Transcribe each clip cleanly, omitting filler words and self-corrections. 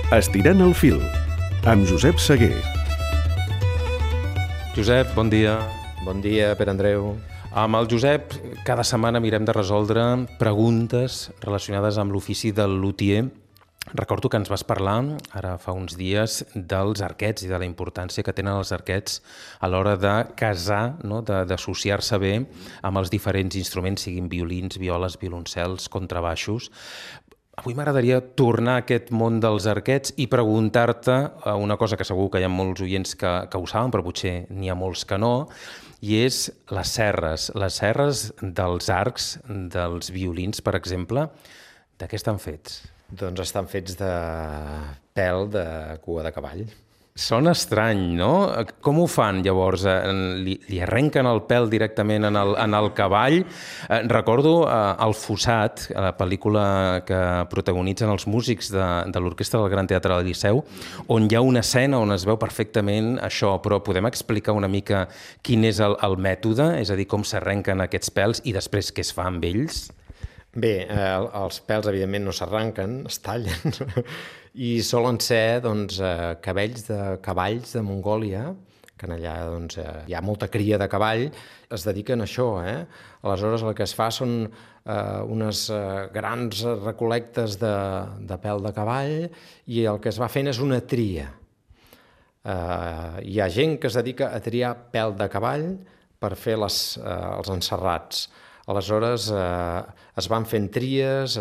Estirant el fil, amb Josep Seguer. Josep, bon dia. Bon dia, Pere Andreu. Amb el Josep, cada setmana mirem de resoldre preguntes relacionades amb l'ofici del lutier. Recordo que ens vas parlar, ara fa uns dies, dels arquets i de la importància que tenen els arquets a l'hora de casar, no? D'associar-se bé amb els diferents instruments, siguin violins, violes, violoncels, contrabaixos. Avui m'agradaria tornar a aquest món dels arquets i preguntar-te una cosa que segur que hi ha molts oients que ho saben, però potser n'hi ha molts que no, i és les serres dels arcs, dels violins, per exemple. De què estan fets? Doncs estan fets de pèl de cua de cavall. Sona estrany, no? Com ho fan, llavors? Li arrenquen el pèl directament en el cavall? Recordo El Fossat, la pel·lícula que protagonitzen els músics de l'Orquestra del Gran Teatre del Liceu, on hi ha una escena on es veu perfectament això, però podem explicar una mica quin és el mètode? És a dir, com s'arrenquen aquests pèls i després què es fa amb ells? Bé, els pèls, evidentment, no s'arranquen, es tallen, i solen ser cabells de cavalls de Mongòlia, que allà hi ha molta cria de cavall, es dediquen a això. Aleshores, el que es fa són unes grans recol·lectes de pèl de cavall i el que es va fent és una tria. Hi ha gent que es dedica a triar pèl de cavall per fer els enserrats. Aleshores, es van fent tries,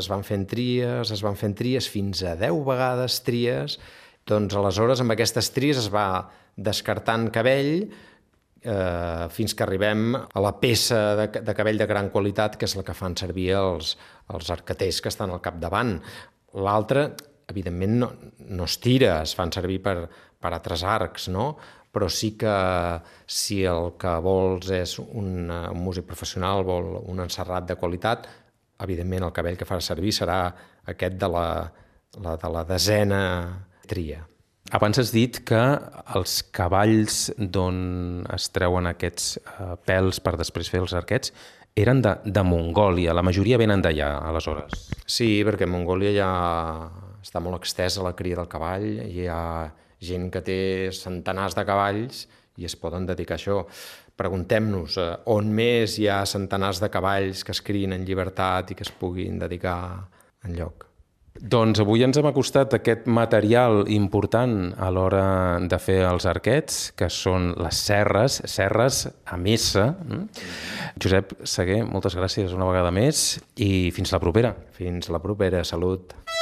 fins a 10 vegades tries. Doncs aleshores, amb aquestes tries es va descartant cabell fins que arribem a la peça de cabell de gran qualitat, que és la que fan servir els arqueters que estan al capdavant. L'altra, evidentment, no es tira, es fan servir per altres arcs, no? Però sí que si el que vols és un músic professional, vol un enserrat de qualitat, evidentment el cabell que farà servir serà aquest de la desena tria. Abans has dit que els cavalls d'on es treuen aquests pèls per després fer els arquets eren de Mongòlia, la majoria venen d'allà, aleshores. Sí, perquè a Mongòlia ja està molt extesa la cria del cavall, hi ha gent que té centenars de cavalls i es poden dedicar a això. Preguntem-nos on més hi ha centenars de cavalls que es crien en llibertat i que es puguin dedicar enlloc. Doncs avui ens hem acostat a aquest material important a l'hora de fer els arquets, que són les serres amb S. Josep Seguer, moltes gràcies una vegada més i fins la propera. Fins la propera, salut.